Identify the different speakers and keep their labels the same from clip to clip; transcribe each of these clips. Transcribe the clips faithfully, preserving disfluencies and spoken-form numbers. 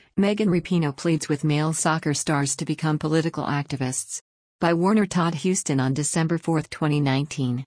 Speaker 1: Megan Rapinoe pleads with male soccer stars to become political activists. By Warner Todd Huston on December fourth, twenty nineteen.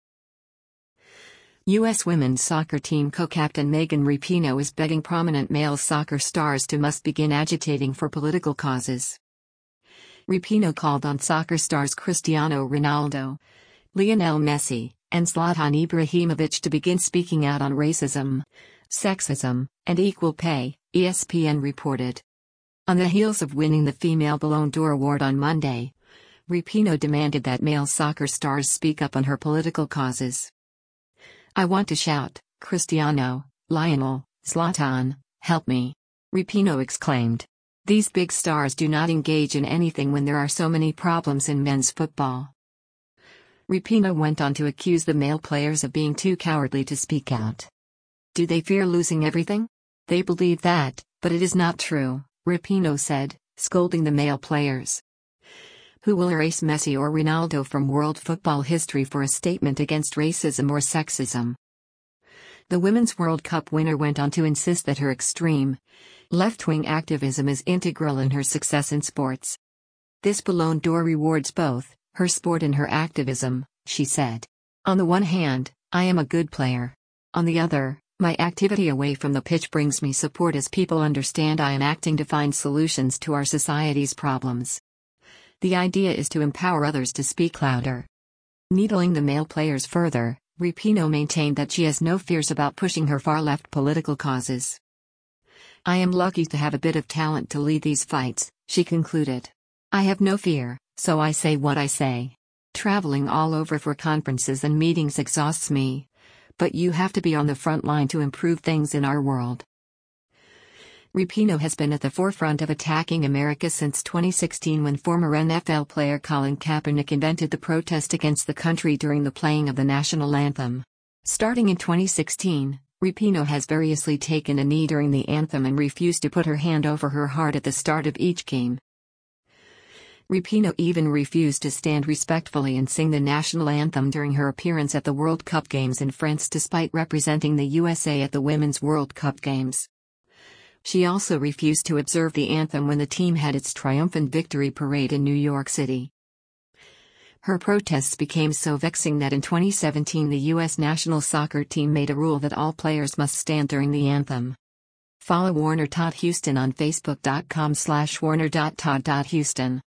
Speaker 1: U S women's soccer team co-captain Megan Rapinoe is begging prominent male soccer stars to must begin agitating for political causes. Rapinoe called on soccer stars Cristiano Ronaldo, Lionel Messi, and Zlatan Ibrahimovic to begin speaking out on racism, sexism, and equal pay, E S P N reported. On the heels of winning the Female Ballon d'Or award on Monday, Rapinoe demanded that male soccer stars speak up on her political causes. "I want to shout, Cristiano, Lionel, Zlatan, help me," Rapinoe exclaimed. "These big stars do not engage in anything when there are so many problems in men's football." Rapinoe went on to accuse the male players of being too cowardly to speak out. "Do they fear losing everything? They believe that, but it is not true," Rapinoe said, scolding the male players. Who will erase Messi or Ronaldo from world football history for a statement against racism or sexism? The Women's World Cup winner went on to insist that her extreme, left-wing activism is integral in her success in sports. "This Ballon d'Or rewards both her sport and her activism," she said. "On the one hand, I am a good player. On the other, my activity away from the pitch brings me support as people understand I am acting to find solutions to our society's problems. The idea is to empower others to speak louder." Needling the male players further, Rapinoe maintained that she has no fears about pushing her far-left political causes. "I am lucky to have a bit of talent to lead these fights," she concluded. "I have no fear, so I say what I say. Traveling all over for conferences and meetings exhausts me. But you have to be on the front line to improve things in our world." Rapinoe has been at the forefront of attacking America since twenty sixteen, when former N F L player Colin Kaepernick invented the protest against the country during the playing of the national anthem. Starting in twenty sixteen, Rapinoe has variously taken a knee during the anthem and refused to put her hand over her heart at the start of each game. Rapinoe even refused to stand respectfully and sing the national anthem during her appearance at the World Cup Games in France, despite representing the U S A at the Women's World Cup Games. She also refused to observe the anthem when the team had its triumphant victory parade in New York City. Her protests became so vexing that in twenty seventeen the U S national soccer team made a rule that all players must stand during the anthem. Follow Warner Todd Huston on Facebook dot com slash warner dot todd dot huston.